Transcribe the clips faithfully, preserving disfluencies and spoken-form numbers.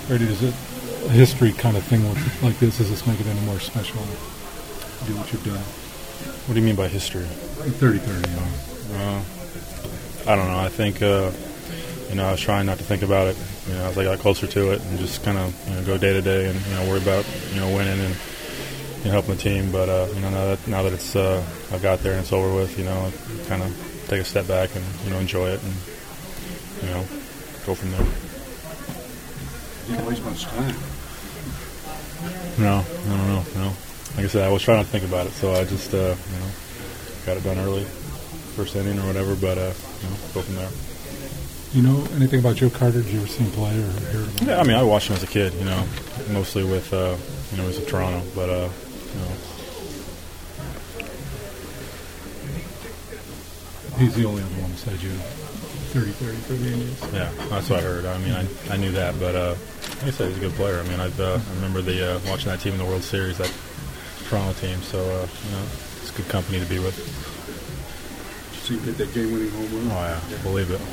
Brady, is it a history kind of thing with, like this? Does this make it any more special? Do what you've done. What do you mean by history? thirty thirty. Uh, I don't know. I think, uh, you know, I was trying not to think about it. You know, as I got closer to it and just kind of, you know, go day to day and, you know, worry about, you know, winning and, you know, helping the team. But, uh, you know, now that, now that it's, uh, I got there and it's over with, you know, I kind of take a step back and, you know, enjoy it and, you know, go from there. You didn't waste much time. No, no, no, no. Like I said, I was trying not to think about it, so I just, uh, you know, got it done early, first inning or whatever, but, uh, you know, go from there. You know anything about Joe Carter? Did you ever see him play or hear about him? Yeah, I mean, I watched him as a kid, you know, mostly with, uh, you know, he was in Toronto, but, uh, you know. He's the only other one beside you, thirty thirty for the Indians. Yeah, that's what I heard. I mean, I, I knew that, but, uh, like I said, he's a good player. I mean, I've, uh, I remember the, uh, watching that team in the World Series, that Toronto team, so, uh, you know, it's good company to be with. So you hit that game-winning home run? Oh, yeah, yeah. Believe it.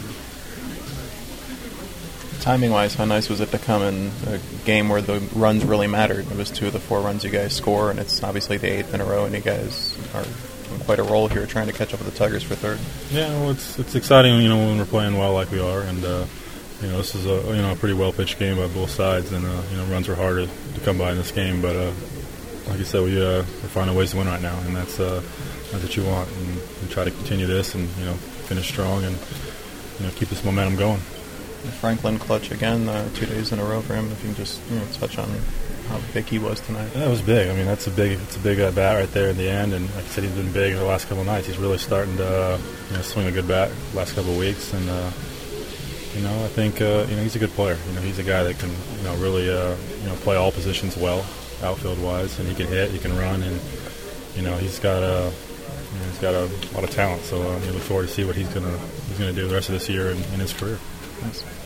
Timing-wise, how nice was it to come in a game where the runs really mattered? It was two of the four runs you guys score, and it's obviously the eighth in a row, and you guys are in quite a role here trying to catch up with the Tigers for third. Yeah, well, it's it's exciting, you know, when we're playing well like we are, and uh, you know, this is a you know a pretty well pitched game by both sides, and uh, you know, runs are hard to, to come by in this game, but uh, like you said, we uh, we're finding ways to win right now, and that's uh, that's what you want, and we try to continue this, and you know, finish strong, and you know, keep this momentum going. Franklin clutch again, uh, two days in a row for him. If you can just you know, touch on how big he was tonight. That was big. I mean, that's a big, it's a big uh, bat right there in the end. And like I said, he's been big in the last couple of nights. He's really starting to uh, you know, swing a good bat the last couple of weeks. And uh, you know, I think uh, you know he's a good player. You know, he's a guy that can you know really uh, you know play all positions well, outfield wise, and he can hit, he can run, and you know he's got a you know, he's got a lot of talent. So uh, we look forward to see what he's gonna he's gonna do the rest of this year and in his career. Nice.